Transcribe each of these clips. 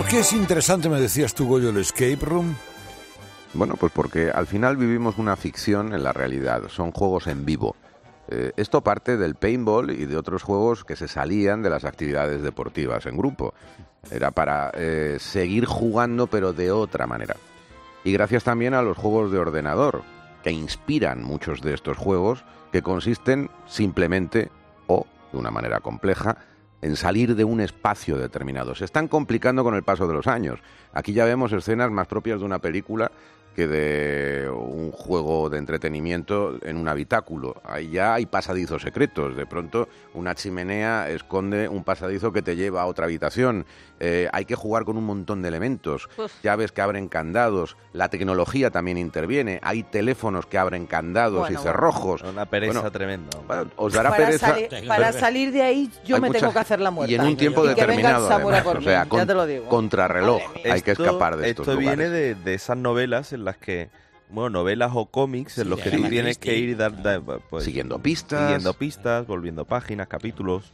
qué es interesante, me decías tú, Goyo, el escape room? Bueno, pues porque al final vivimos una ficción en la realidad. Son juegos en vivo. Esto parte del paintball y de otros juegos que se salían de las actividades deportivas en grupo. Era para seguir jugando, pero de otra manera. Y gracias también a los juegos de ordenador, que inspiran muchos de estos juegos, que consisten simplemente, o de una manera compleja, en salir de un espacio determinado. Se están complicando con el paso de los años. Aquí ya vemos escenas más propias de una película que de un juego de entretenimiento en un habitáculo. Ahí ya hay pasadizos secretos. De pronto una chimenea esconde un pasadizo que te lleva a otra habitación. Hay que jugar con un montón de elementos. Llaves que abren candados. La tecnología también interviene. Hay teléfonos que abren candados y cerrojos. Una pereza tremenda. Bueno, os dará pereza. Para salir de ahí yo me tengo que hacer la muerta. Y en un tiempo determinado, además. O sea, ya te lo digo. Contrarreloj. Hay que escapar de estos lugares. Esto viene de esas novelas en las que, bueno, novelas o cómics en los que tú tienes que ir pues, siguiendo pistas, volviendo páginas, capítulos.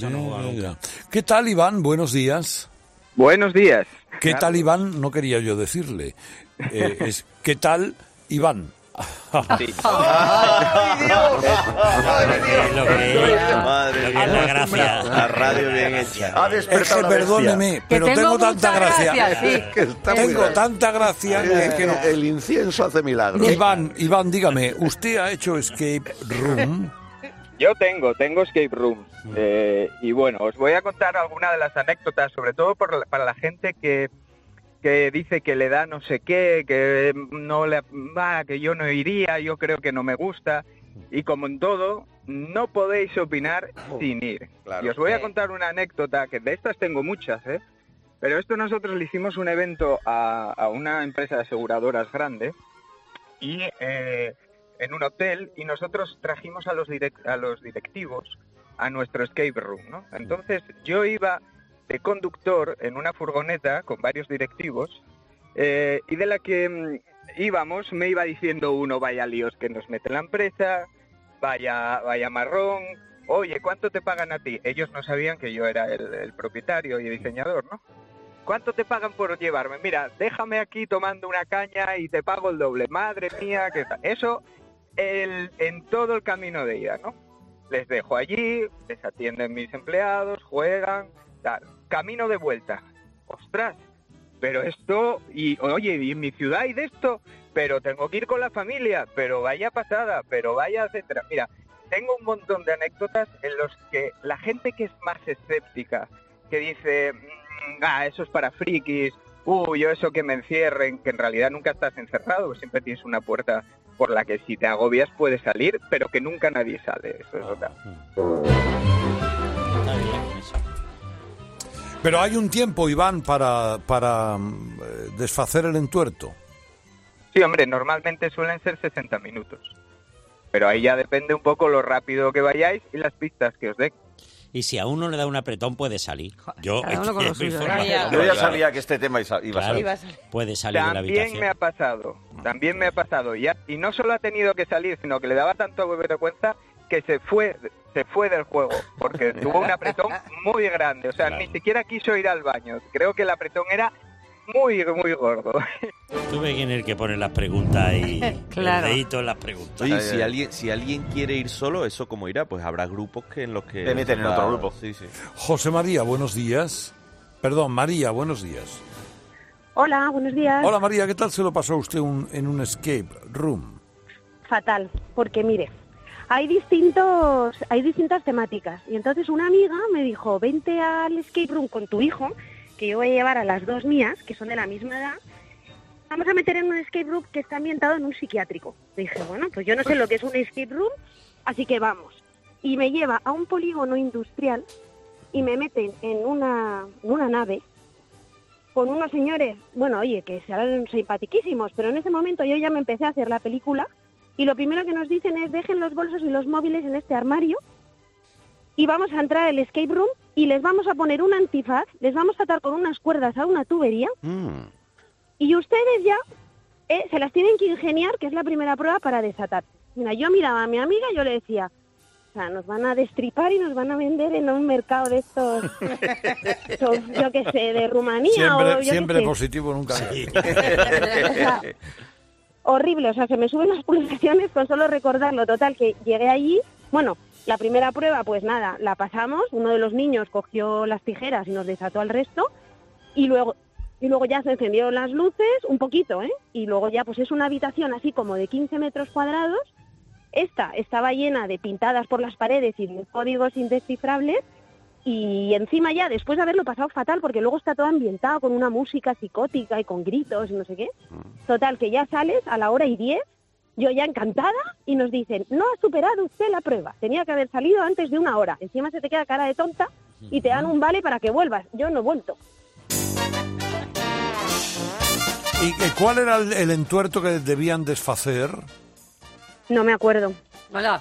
¿Qué tal, Iván? Buenos días. Buenos días. ¿Qué tal, Iván? No quería yo decirle. ¿Qué tal, Iván? Sí. ¡Ay, Dios! Lo que es la gracia. La radio bien hecha. Es que perdóneme, pero tengo tanta gracia. Tengo tanta gracia que no. El incienso hace milagros. Iván, dígame, ¿usted ha hecho escape room? Yo tengo escape rooms. Y bueno, os voy a contar algunas de las anécdotas, sobre todo para la gente que dice que le da no sé qué, que no le va, que yo no iría, yo creo que no me gusta. Y como en todo, no podéis opinar sin ir. Claro. Y os voy a contar una anécdota, que de estas tengo muchas, pero esto nosotros le hicimos un evento a una empresa de aseguradoras grande y en un hotel, y nosotros trajimos a los directivos a nuestro escape room, ¿no? Entonces yo iba de conductor en una furgoneta con varios directivos y de la que íbamos me iba diciendo uno: vaya líos que nos mete la empresa, vaya marrón, oye, ¿cuánto te pagan a ti? Ellos no sabían que yo era el propietario y el diseñador, ¿no? ¿Cuánto te pagan por llevarme? Mira, déjame aquí tomando una caña y te pago el doble. Madre mía, ¿qué tal? Eso en todo el camino de ida, ¿no? Les dejo allí, les atienden mis empleados, juegan, tal. Camino de vuelta. ¡Ostras! Pero esto, y oye, y en mi ciudad hay de esto, pero tengo que ir con la familia, pero vaya pasada, pero vaya, etcétera. Mira, tengo un montón de anécdotas en los que la gente que es más escéptica, que dice, eso es para frikis, yo eso que me encierren, que en realidad nunca estás encerrado, siempre tienes una puerta por la que si te agobias puedes salir, pero que nunca nadie sale, eso es otra. Pero hay un tiempo, Iván, para desfacer el entuerto. Sí, hombre, normalmente suelen ser 60 minutos. Pero ahí ya depende un poco lo rápido que vayáis y las pistas que os den. Y si a uno le da un apretón, puede salir. Yo ya sabía que este tema iba a salir. Puede salir de la habitación. También me ha pasado. Y no solo ha tenido que salir, sino que le daba tanto vergüenza que se fue del juego, porque tuvo un apretón muy grande. O sea, ni siquiera quiso ir al baño. Creo que el apretón era muy, muy gordo. Tú ves quién es el que pone las preguntas y el dedito en las preguntas. Oye, si alguien quiere ir solo, ¿eso cómo irá? Pues habrá grupos en los que... Te meten en otro grupo. Sí, sí. José María, buenos días. Perdón, María, buenos días. Hola, buenos días. Hola, María, ¿qué tal se lo pasó a usted en un escape room? Fatal, porque mire, hay distintas temáticas. Y entonces una amiga me dijo, vente al escape room con tu hijo, que yo voy a llevar a las dos mías, que son de la misma edad. Vamos a meter en un escape room que está ambientado en un psiquiátrico. Dije, bueno, pues yo no sé lo que es un escape room, así que vamos. Y me lleva a un polígono industrial y me meten en una nave con unos señores, bueno, oye, que serán simpaticísimos, pero en ese momento yo ya me empecé a hacer la película y lo primero que nos dicen es dejen los bolsos y los móviles en este armario y vamos a entrar al escape room y les vamos a poner un antifaz, les vamos a atar con unas cuerdas a una tubería y ustedes ya se las tienen que ingeniar, que es la primera prueba para desatar. Mira, yo miraba a mi amiga y yo le decía, sea, nos van a destripar y nos van a vender en un mercado de estos, yo qué sé, de Rumanía siempre positivo, nunca. Sí. O sea, horrible, o sea, se me suben las pulsaciones con solo recordarlo. Total, que llegué allí, bueno, la primera prueba, pues nada, la pasamos, uno de los niños cogió las tijeras y nos desató al resto, y luego ya se encendieron las luces, un poquito, y luego ya pues es una habitación así como de 15 metros cuadrados. Esta estaba llena de pintadas por las paredes y de códigos indescifrables, y encima ya, después de haberlo pasado fatal, porque luego está todo ambientado con una música psicótica y con gritos y no sé qué. Total, que ya sales a la 1:10, yo ya encantada, y nos dicen, no ha superado usted la prueba, tenía que haber salido antes de 1 hora. Encima se te queda cara de tonta y te dan un vale para que vuelvas. Yo no he vuelto. ¿Y cuál era el entuerto que debían desfacer? No me acuerdo. Hola.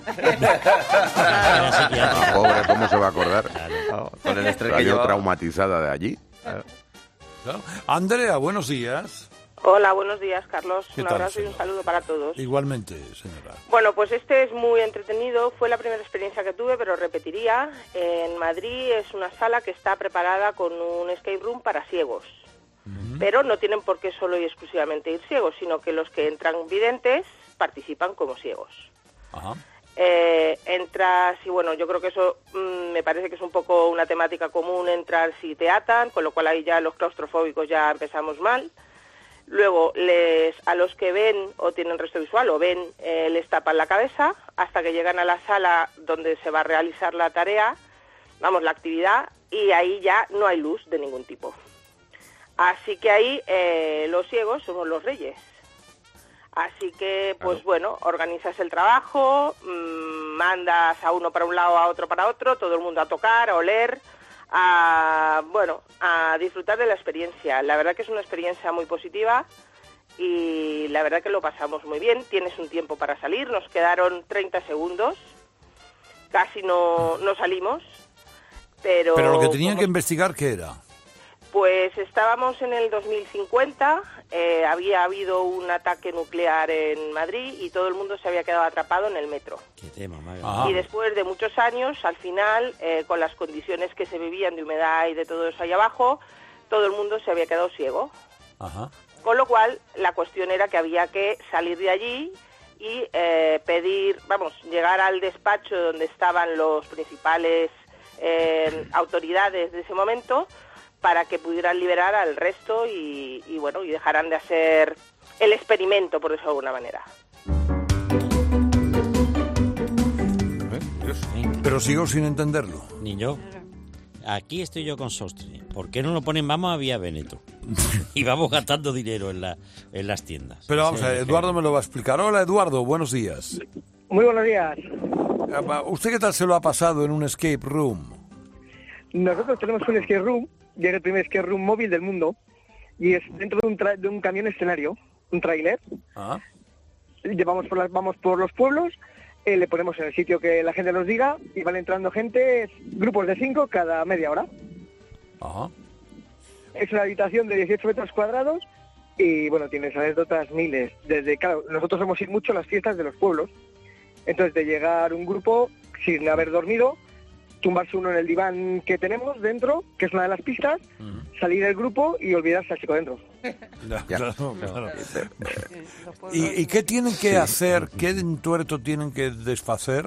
Pobre, ¿cómo se va a acordar? Claro. Con el estrés que Salió llevaba. traumatizada de allí. Claro. Andrea, buenos días. Hola, buenos días, Carlos. ¿Qué Un tal, abrazo y un saludo para todos. Igualmente, señora. Bueno, pues este es muy entretenido. Fue la primera experiencia que tuve, pero repetiría. En Madrid es una sala que está preparada con un escape room para ciegos. Pero no tienen por qué solo y exclusivamente ir ciegos, sino que los que entran videntes participan como ciegos. Ajá. Entras y bueno, yo creo que eso me parece que es un poco una temática común, entrar si te atan, con lo cual ahí ya los claustrofóbicos ya empezamos mal. Luego a los que ven o tienen resto visual o ven, les tapan la cabeza hasta que llegan a la sala donde se va a realizar la tarea, la actividad, y ahí ya no hay luz de ningún tipo. Así que ahí los ciegos somos los reyes. Así que, pues bueno, organizas el trabajo, mandas a uno para un lado, a otro para otro, todo el mundo a tocar, a oler, a disfrutar de la experiencia. La verdad que es una experiencia muy positiva y la verdad que lo pasamos muy bien. Tienes un tiempo para salir, nos quedaron 30 segundos, casi no salimos. Pero lo que tenían que investigar, ¿qué era? Pues estábamos en el 2050, había habido un ataque nuclear en Madrid y todo el mundo se había quedado atrapado en el metro. Qué tema, madre. Y después de muchos años, al final, con las condiciones que se vivían de humedad y de todo eso ahí abajo, todo el mundo se había quedado ciego. Ajá. Con lo cual, la cuestión era que había que salir de allí y llegar al despacho donde estaban los principales autoridades de ese momento, para que pudieran liberar al resto y dejaran de hacer el experimento, por decirlo de alguna manera. Pero sigo sin entenderlo. Ni yo. Aquí estoy yo con Sostre. ¿Por qué no lo ponen vamos a Vía Veneto? Y vamos gastando dinero en las tiendas. Pero vamos a ver, Eduardo me lo va a explicar. Hola, Eduardo, buenos días. Muy buenos días. ¿Usted qué tal se lo ha pasado en un escape room? Nosotros tenemos un escape room, y es el primer escape room móvil del mundo, y es dentro de un camión escenario, un tráiler. Vamos por los pueblos, le ponemos en el sitio que la gente nos diga, y van entrando gente, grupos de 5 cada media hora. Ajá. Es una habitación de 18 metros cuadrados, y bueno, tienes anécdotas miles. Claro, nosotros hemos ido mucho a las fiestas de los pueblos, entonces de llegar un grupo sin haber dormido, tumbarse uno en el diván que tenemos dentro, que es una de las pistas, salir del grupo y olvidarse al chico dentro. Claro. ¿Y qué tienen que hacer? ¿Qué entuerto tienen que desfacer?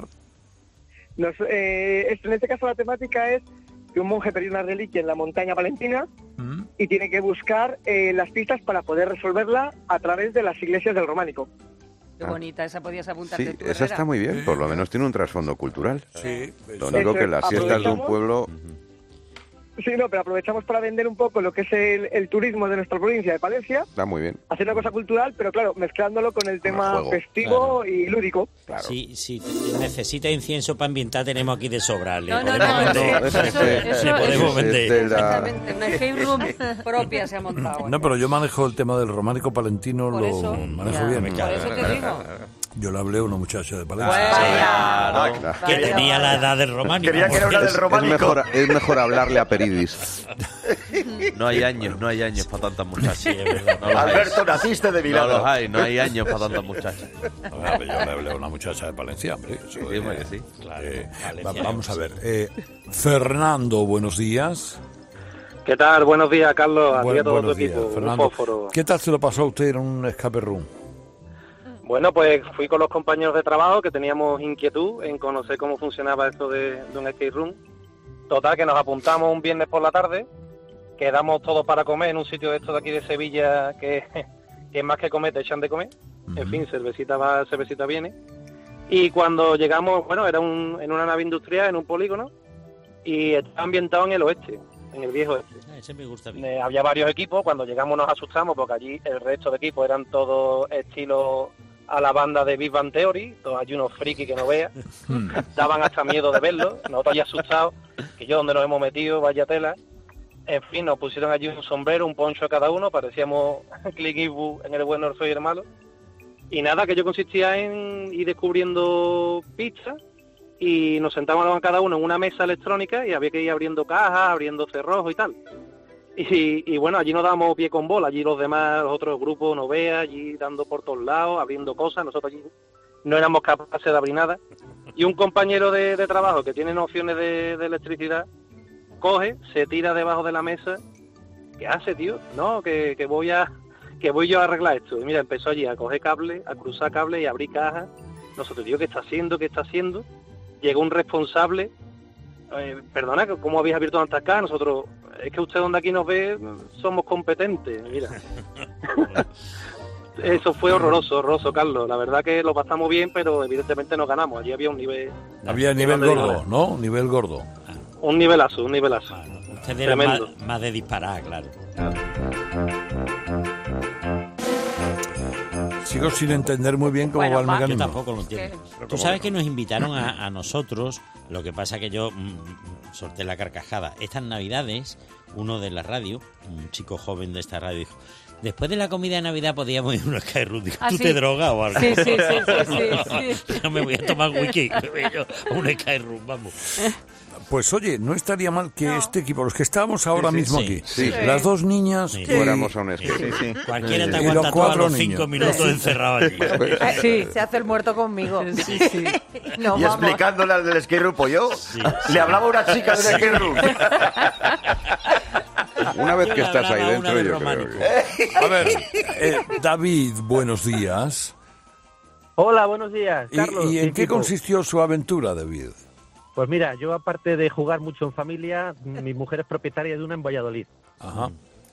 En este caso la temática es que un monje perdió una reliquia en la montaña palentina y tiene que buscar las pistas para poder resolverla a través de las iglesias del románico. Qué bonita, esa podías apuntarte Sí, tú, esa está muy bien, por lo menos tiene un trasfondo cultural. Sí. Lo único que las fiestas de un pueblo... Sí, pero aprovechamos para vender un poco lo que es el turismo de nuestra provincia de Palencia. Está muy bien. Hacer una cosa cultural, pero claro, mezclándolo con el tema festivo y lúdico. Claro. Si necesita incienso para ambientar, tenemos aquí de sobra. Le No, podemos vender. Exactamente, una escape room propia se ha montado. No, pero yo manejo el tema del románico palentino, Por lo eso, manejo bien. Por eso te digo. Yo le hablé a una muchacha de Palencia. Que tenía la edad del románico. Quería que era una del románico. Es mejor hablarle a Peridis. No hay años para tantas muchachas. Sí, es verdad. No los hay. Alberto, naciste de mi No lado. los hay, no hay años para tantas muchachas. Yo le hablé a una muchacha de Palencia, hombre. Sí, hombre, que sí. Claro, Vamos a ver. Fernando, buenos días. ¿Qué tal? Buenos días, Carlos. A ti y a todo tu Buenos días, equipo. Un Fernando. fósforo. ¿Qué tal se lo pasó a usted en un escape room? Bueno, pues fui con los compañeros de trabajo que teníamos inquietud en conocer cómo funcionaba esto de un escape room. Total, que nos apuntamos un viernes por la tarde, quedamos todos para comer en un sitio de estos de aquí de Sevilla que es más que comer, te echan de comer. En fin, cervecita va, cervecita viene. Y cuando llegamos, bueno, era en una nave industrial, en un polígono, y estaba ambientado en el oeste, en el viejo oeste. Ese me gusta bien. Había varios equipos, cuando llegamos nos asustamos porque allí el resto de equipos eran todos estilo a la banda de Big Bang Theory, todos allí unos frikis que no veas, daban hasta miedo de verlos, nosotros ya asustados, que yo donde nos hemos metido, vaya tela. En fin, nos pusieron allí un sombrero, un poncho a cada uno, parecíamos Clint Eastwood en El bueno, el feo y el malo. Y nada, que yo consistía en ir descubriendo pistas y nos sentábamos cada uno en una mesa electrónica y había que ir abriendo cajas, abriendo cerrojos y tal. Y bueno, allí nos dábamos pie con bola, allí los demás, los otros grupos, no veas, allí dando por todos lados, abriendo cosas, nosotros allí no éramos capaces de abrir nada. Y un compañero de trabajo que tiene nociones de electricidad, coge, se tira debajo de la mesa. ¿Qué hace, tío? No, que voy yo a arreglar esto. Y mira, empezó allí a coger cable, a cruzar cable y a abrir cajas. Nosotros, tío, ¿qué está haciendo? Llegó un responsable. Perdona, ¿cómo habéis abierto tantas cajas? Nosotros, es que usted donde aquí nos ve, somos competentes, mira. Eso fue horroroso, Carlos. La verdad que lo pasamos bien, pero evidentemente no ganamos. Allí había un nivel... Había nivel gordo, ¿no? Nivel gordo. Un nivelazo. Usted era más de disparar, claro. Sigo sin entender muy bien cómo va el mecanismo. Yo tampoco lo entiendo. Tú sabes que nos invitaron a nosotros, lo que pasa que yo solté la carcajada. Estas Navidades, uno de la radio, un chico joven de esta radio, dijo: después de la comida de Navidad podíamos ir a una Sky Room. Digo, ¿tú te drogas o algo? Sí. No me voy a tomar wiki, un Sky Room, vamos. Pues oye, no estaría mal que este equipo, los que estábamos ahora mismo aquí, sí. las dos niñas, fuéramos a un escape. Sí. Cualquiera te aguanta todos los 5 minutos encerrado allí. Sí, se hace el muerto conmigo. Sí. No, y explicándole al del escape room, pues yo le hablaba a una chica del escape room. Una vez que estás ahí dentro, yo creo que... A ver, David, buenos días. Hola, buenos días, Carlos. ¿Y en qué consistió su aventura, David? Pues mira, yo aparte de jugar mucho en familia, mi mujer es propietaria de una en Valladolid. Ajá.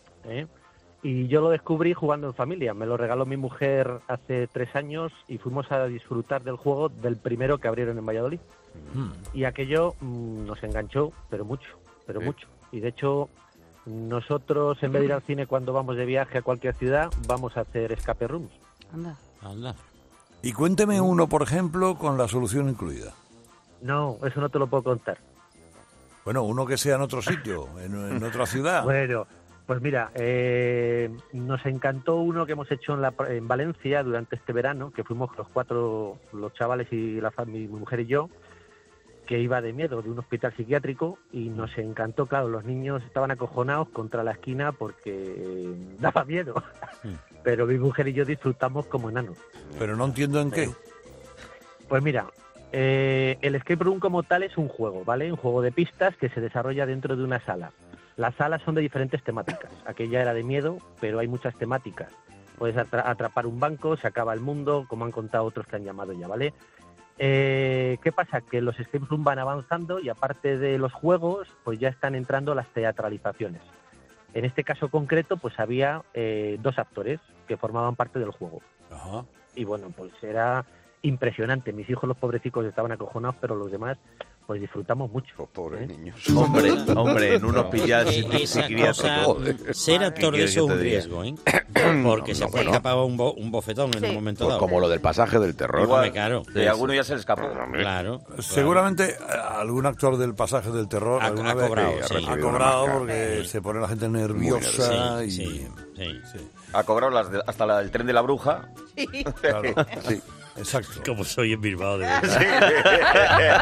Y yo lo descubrí jugando en familia. Me lo regaló mi mujer hace 3 años y fuimos a disfrutar del juego del primero que abrieron en Valladolid. Y aquello nos enganchó, pero mucho. Y de hecho, nosotros en vez de ir al cine cuando vamos de viaje a cualquier ciudad, vamos a hacer escape rooms. Anda. Y cuénteme uno, por ejemplo, con la solución incluida. No, eso no te lo puedo contar. Bueno, uno que sea en otro sitio, en otra ciudad. Bueno, pues mira, nos encantó uno que hemos hecho en Valencia durante este verano, que fuimos los 4, los chavales y mi mujer y yo, que iba de miedo de un hospital psiquiátrico, y nos encantó, claro, los niños estaban acojonados contra la esquina porque daba miedo, pero mi mujer y yo disfrutamos como enanos. Pero no entiendo en qué. Pues mira, el escape room como tal es un juego, ¿vale? Un juego de pistas que se desarrolla dentro de una sala. Las salas son de diferentes temáticas. Aquella era de miedo, pero hay muchas temáticas. Puedes atrapar un banco, se acaba el mundo, como han contado otros que han llamado ya, ¿vale? ¿Qué pasa? Que los escape room van avanzando y aparte de los juegos, pues ya están entrando las teatralizaciones. En este caso concreto, pues había 2 actores que formaban parte del juego. Ajá. Y bueno, pues era impresionante. Mis hijos, los pobrecitos, estaban acojonados, pero los demás, pues disfrutamos mucho. Los pobres niños. Hombre, en un hospital ser actor de eso es un riesgo, ¿eh? Porque se puede escapar un bofetón en un momento dado. Como lo del pasaje del terror. Igual, claro. Y alguno ya se le escapó. Claro. Seguramente algún actor del pasaje del terror ha cobrado, ha cobrado porque se pone la gente nerviosa Sí. Ha cobrado hasta el tren de la bruja. Claro, sí. Exacto. Como soy en Bilbao de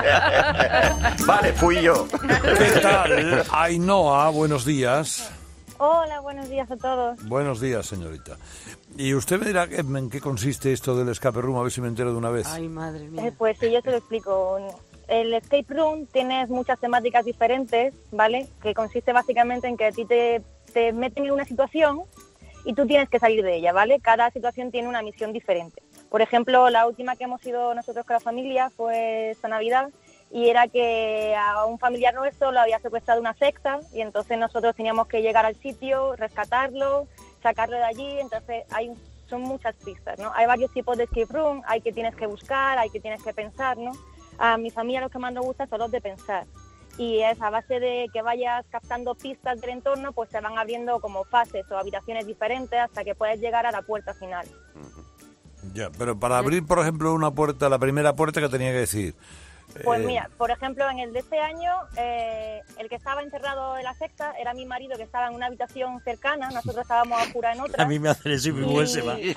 Vale, fui yo. ¿Qué tal? Ainhoa, buenos días. Hola, buenos días a todos. Buenos días, señorita. ¿Y usted me dirá en qué consiste esto del escape room? A ver si me entero de una vez. Ay, madre mía. Pues sí, yo te lo explico. El escape room tiene muchas temáticas diferentes, ¿vale? Que consiste básicamente en que a ti te meten en una situación y tú tienes que salir de ella, ¿vale? Cada situación tiene una misión diferente. Por ejemplo, la última que hemos ido nosotros con la familia fue esta Navidad, y era que a un familiar nuestro lo había secuestrado una secta, y entonces nosotros teníamos que llegar al sitio, rescatarlo, sacarlo de allí. Entonces son muchas pistas, ¿no? Hay varios tipos de escape room, hay que tienes que buscar, hay que tienes que pensar, ¿no? A mi familia los que más nos gustan son los de pensar, y es a base de que vayas captando pistas del entorno, pues se van abriendo como fases o habitaciones diferentes hasta que puedes llegar a la puerta final. Ya, pero para abrir, por ejemplo, una puerta, la primera puerta, que tenía que decir... Pues mira, por ejemplo, en el de este año, el que estaba encerrado en la secta era mi marido, que estaba en una habitación cercana, nosotros estábamos a oscuras en otra. A mí me hacen eso y mi mujer se va.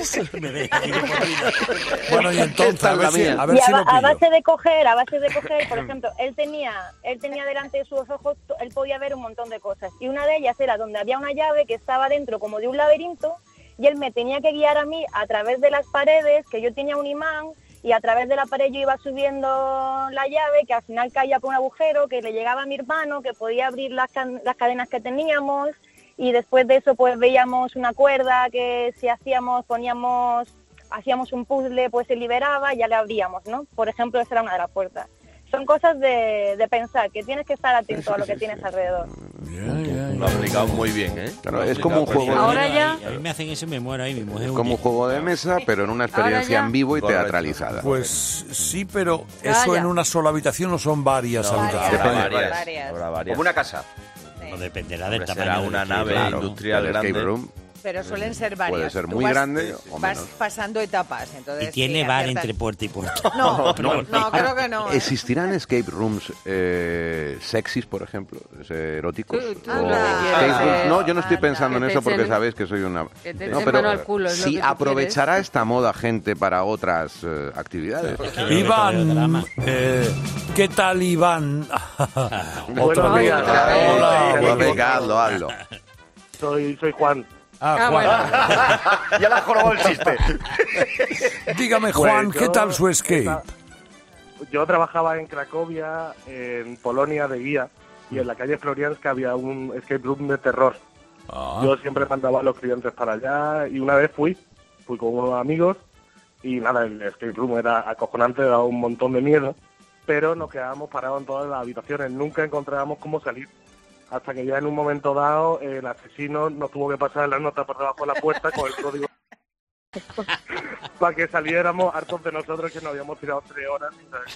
Bueno, y entonces, a ver si lo pillo. A base de coger, por ejemplo, él tenía delante de sus ojos, él podía ver un montón de cosas, y una de ellas era donde había una llave que estaba dentro como de un laberinto, y él me tenía que guiar a mí a través de las paredes, que yo tenía un imán, y a través de la pared yo iba subiendo la llave, que al final caía por un agujero, que le llegaba a mi hermano, que podía abrir las cadenas que teníamos, y después de eso pues veíamos una cuerda que si hacíamos un puzzle, pues se liberaba y ya le abríamos, ¿no? Por ejemplo, esa era una de las puertas. Son cosas de pensar, que tienes que estar atento a lo que tienes alrededor. Lo ha explicado muy bien, ¿eh? Claro, es como un juego Ahora ya... A mí me hacen eso y me muero ahí, mi mujer. Es como un juego de mesa, pero en una experiencia en vivo y teatralizada. Pues sí, pero ¿eso en una sola habitación o son varias habitaciones? Varias. Como una casa. No dependerá del tamaño. Será una nave industrial grande. Escape room. Pero suelen ser varias. Puede ser Tú muy grande o vas menos. pasando etapas. Entonces, ¿Y tiene bar entre puerta y puerta? No, creo que no. ¿Existirán escape rooms sexys, por ejemplo? ¿Eróticos? No, yo no estoy pensando en eso porque sabéis que soy una... Pero si aprovechará esta moda gente para otras actividades. Iván, ¿qué tal, Iván? Buenos días. Hola, venga, hazlo. Soy Juan. Juan. Ya la jorobó el chiste. Dígame, Juan, ¿qué tal su escape? Yo trabajaba en Cracovia, en Polonia, de guía, y en la calle Florianska había un escape room de terror. Yo siempre mandaba a los clientes para allá, y una vez fui con unos amigos, y nada, el escape room era acojonante, daba un montón de miedo, pero nos quedábamos parados en todas las habitaciones, nunca encontrábamos cómo salir. Hasta que ya en un momento dado el asesino nos tuvo que pasar la nota por debajo de la puerta con el código para que saliéramos hartos de nosotros, que nos habíamos tirado 3 horas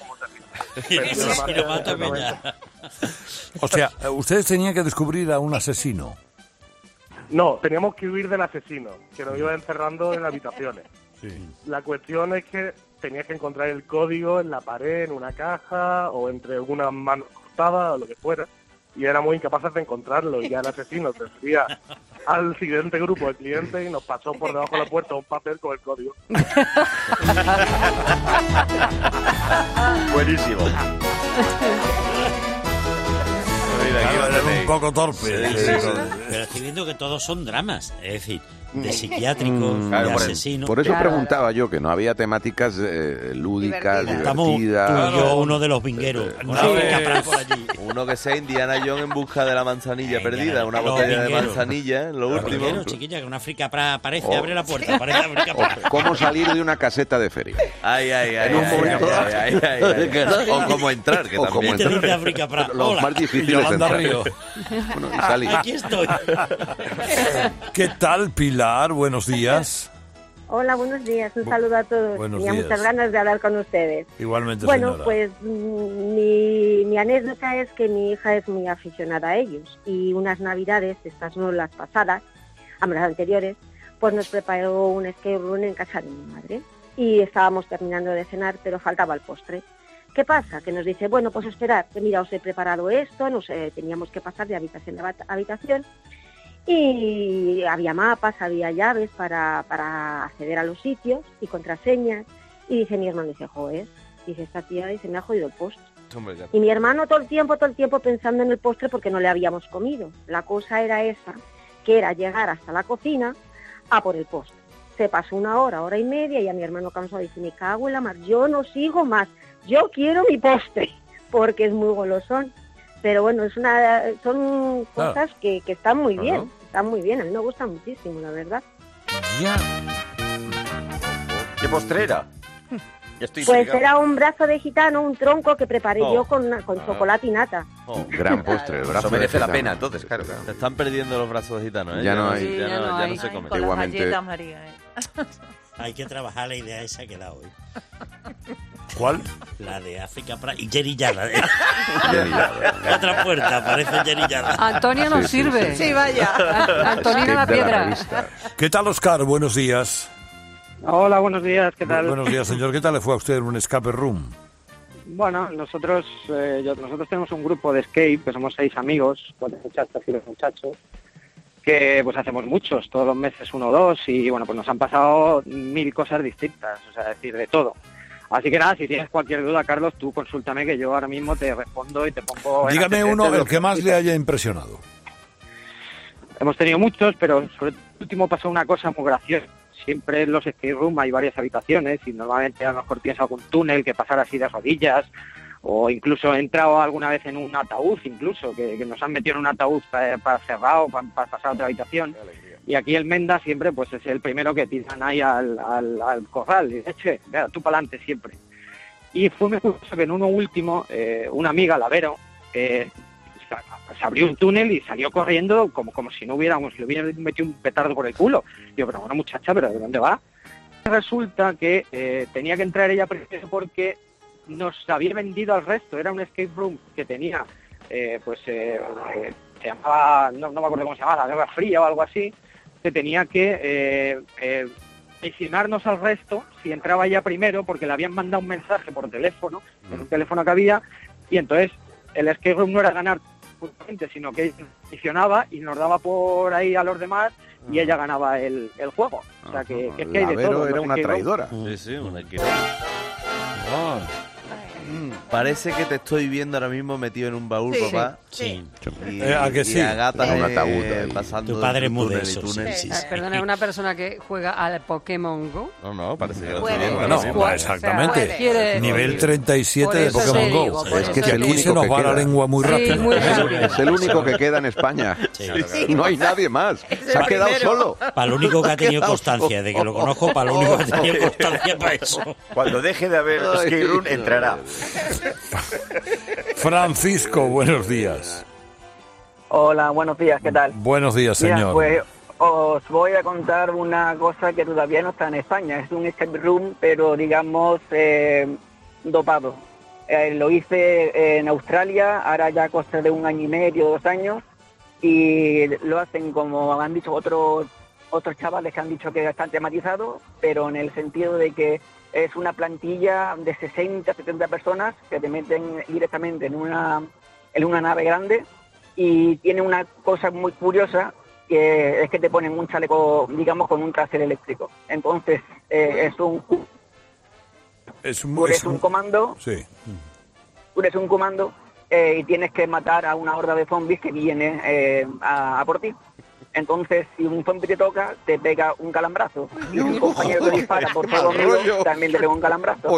sin saber cómo salir. O sea, ustedes tenían que descubrir a un asesino. No, teníamos que huir del asesino, que nos iba encerrando en habitaciones. Sí. La cuestión es que tenías que encontrar el código en la pared, en una caja, o entre algunas manos cortadas, o lo que fuera. Y éramos incapaces de encontrarlo, y ya el asesino se subía al siguiente grupo de clientes y nos pasó por debajo de la puerta un papel con el código. Buenísimo. Era un poco torpe. Pero estoy viendo que todos son dramas, es decir, de psiquiátricos, de asesinos. Por eso preguntaba yo, que no había temáticas lúdicas, Estamos divertidas. tú y yo, uno de los vingueros. Uno que sea Indiana Jones en busca de la manzanilla perdida, una botella de manzanilla, lo último. Vingueros, chiquilla, que una África aparece, abre la puerta, aparece África ¿Cómo salir de una caseta de feria? En un momento. O cómo entrar, que también. Los más difíciles de entrar. Río. Bueno, y salí. Aquí estoy. ¿Qué tal, Pilar? Buenos días. Hola, buenos días. Un saludo a todos. Buenos Tenía días. muchas ganas de hablar con ustedes. Igualmente, bueno, señora. pues mi anécdota es que mi hija es muy aficionada a ellos, y unas navidades, estas no las pasadas, las anteriores, pues nos preparó un escape room en casa de mi madre, y estábamos terminando de cenar, pero faltaba el postre. ¿Qué pasa? Que nos dice, bueno, pues esperad, que mira, os he preparado esto, teníamos que pasar de habitación a habitación, y había mapas, había llaves para acceder a los sitios y contraseñas. Y dice mi hermano, dice, joder, dice, esta tía dice, me ha jodido el postre. Y mi hermano todo el tiempo pensando en el postre porque no le habíamos comido. La cosa era esa, que era llegar hasta la cocina a por el postre. Se pasó 1 hora, 1 hora y media, y a mi hermano cansado dice, me cago en la mar, yo no sigo más, yo quiero mi postre, porque es muy golosón. Pero bueno, son cosas que están muy bien, a mí me gustan muchísimo, la verdad. Ya. ¿Qué postrera? Pues era un brazo de gitano, un tronco que preparé yo con chocolate y nata. Gran postre, el brazo. Eso merece de la gitano. pena, entonces, claro. Se están perdiendo los brazos de gitano, ¿eh? Ya no hay. Ya no se come. Con las galletas, María. Hay que trabajar la idea esa que da hoy. ¿Cuál? La de África y Jerry Yada. Otra puerta, aparece Jerry Yada. Antonio nos sirve. Sí, vaya. Antonio la piedra. ¿Qué tal, Oscar? Buenos días. Hola, buenos días, ¿qué tal? Buenos días, señor. ¿Qué tal le fue a usted en un escape room? Bueno, nosotros tenemos un grupo de escape, que somos 6 amigos, 4 muchachas y 2 muchachos, que pues hacemos muchos, todos los meses 1 o 2, y bueno, pues nos han pasado 1000 cosas distintas, o sea, decir, de todo. Así que nada, si tienes cualquier duda, Carlos, tú consúltame, que yo ahora mismo te respondo y te pongo... Dígame uno, el que más le haya impresionado. Hemos tenido muchos, pero sobre todo el último pasó una cosa muy graciosa. Siempre en los escape room hay varias habitaciones y normalmente a lo mejor tienes algún túnel que pasar así de rodillas, o incluso he entrado alguna vez en un ataúd, incluso, que nos han metido en un ataúd para cerrado, para pasar a otra habitación. Y aquí el Menda siempre pues es el primero que tiran ahí al corral. Y dice, che, venga, tú para adelante siempre. Y fue muy curioso que en uno último, una amiga, la Vero, se abrió un túnel y salió corriendo como si no hubiéramos, le hubiera metido un petardo por el culo. Digo, pero bueno, muchacha, ¿pero de dónde va? Resulta que tenía que entrar ella primero porque nos había vendido al resto. Era un escape room que tenía, se llamaba, no me acuerdo cómo se llamaba, la Guerra Fría o algo así, que tenía que traicionarnos al resto si entraba ella primero, porque le habían mandado un mensaje por teléfono, en un teléfono que había, y entonces el escape room no era ganar puntualmente, sino que traicionaba y nos daba por ahí a los demás y ella ganaba el juego. O sea que es que hay de todo. Era una traidora. Sí, una Parece que te estoy viendo ahora mismo metido en un baúl, papá. Sí. ¿A que sí? Y a gatas un ataúd pasando. Tu padre es muy túnel de y eso, túnel. sí. Perdona, una persona que juega al Pokémon Go. No, parece que lo Puede. estoy viendo. Bueno, Puede. exactamente. O sea, quiere- Nivel 37 Por de eso Pokémon te Go. digo, por Es eso que Que es te el digo. aquí se único nos que va la queda. lengua muy Sí, rápido. muy rápido. Es el único que queda en España. No hay nadie más. Se ha quedado solo. Para lo único que ha tenido quedado constancia, de que lo conozco, para lo único que ha tenido constancia para eso. Cuando deje de haber skate room, entrará. Francisco, buenos días. Hola, buenos días, ¿qué tal? Buenos días, Mira, señor. pues os voy a contar una cosa que todavía no está en España. Es un escape room, pero digamos dopado. Lo hice en Australia, ahora ya cosa de 1 año y medio, 2 años, y lo hacen como han dicho otros chavales que han dicho que están tematizados, pero en el sentido de que es una plantilla de 60, 70 personas que te meten directamente en una nave grande, y tiene una cosa muy curiosa, que es que te ponen un chaleco, digamos, con un traser eléctrico. Entonces, es un comando. Sí. Tú eres un comando y tienes que matar a una horda de zombies que viene a por ti. Entonces, si un zombie te toca, te pega un calambrazo. Y un compañero que dispara por fuego amigo también te pega un calambrazo.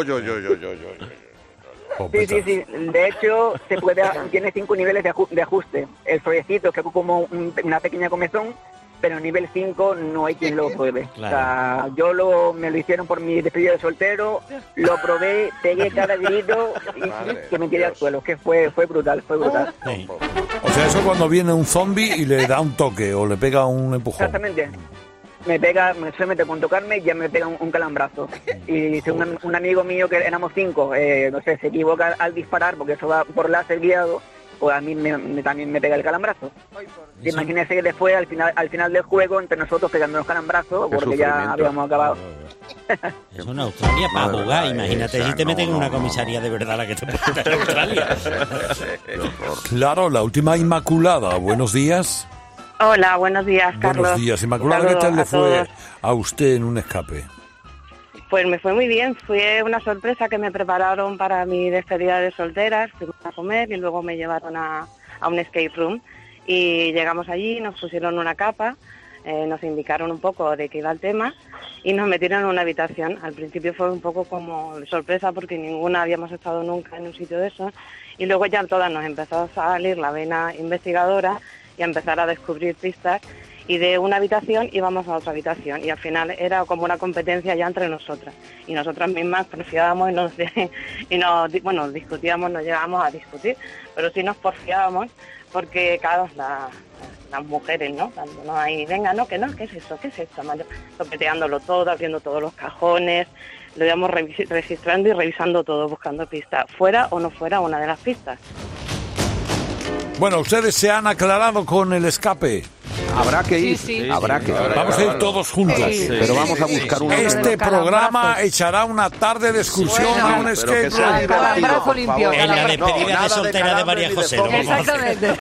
Sí. De hecho, tiene 5 niveles de ajuste. El suavecito, que es como una pequeña comezón, pero en nivel 5 no hay quien lo pruebe. Claro. O sea, yo me lo hicieron por mi despedida de soltero, lo probé, pegué cada grito y que me tiré al suelo, que fue brutal. Sí. O sea, eso cuando viene un zombie y le da un toque o le pega un empujón. Exactamente. Solamente con tocarme ya me pega un calambrazo. Y si un amigo mío, que éramos 5, se equivoca al disparar, porque eso va por láser guiado, pues a mí también me pega el calambrazo. Imagínese que después, al final del juego, entre nosotros pegándonos calambrazos, porque ya habíamos acabado. Es una Australia para jugar, imagínate si te meten en una comisaría de verdad la que te ponen en Australia. Claro, la última Inmaculada. Buenos días. Hola, buenos días, Carlos. Buenos días, Inmaculada. ¿Qué tal le fue a usted en un escape? Pues me fue muy bien. Fue una sorpresa que me prepararon para mi despedida de solteras. Fuimos a comer y luego me llevaron a un escape room. Y llegamos allí, nos pusieron una capa, nos indicaron un poco de qué iba el tema y nos metieron en una habitación. Al principio fue un poco como sorpresa porque ninguna habíamos estado nunca en un sitio de esos, y luego ya todas nos empezó a salir la vena investigadora y a empezar a descubrir pistas, y de una habitación íbamos a otra habitación y al final era como una competencia ya entre nosotras, y nosotras mismas porfiábamos y discutíamos, no llegábamos a discutir, pero sí nos porfiábamos porque claro, las mujeres, ¿no? Dándonos ahí, venga, no, ¿qué es eso? ¿Qué es esto? Topeteándolo todo, abriendo todos los cajones, lo íbamos registrando y revisando todo, buscando pistas, fuera o no fuera una de las pistas. Bueno, ustedes se han aclarado con el escape. Habrá que ir, Sí. habrá que ir. Vamos a ir todos juntos. Sí. Pero vamos a buscar una... Este programa echará una tarde de excursión a un escape room. Calambrazo limpio. En la despedida de soltera de María José. Exactamente.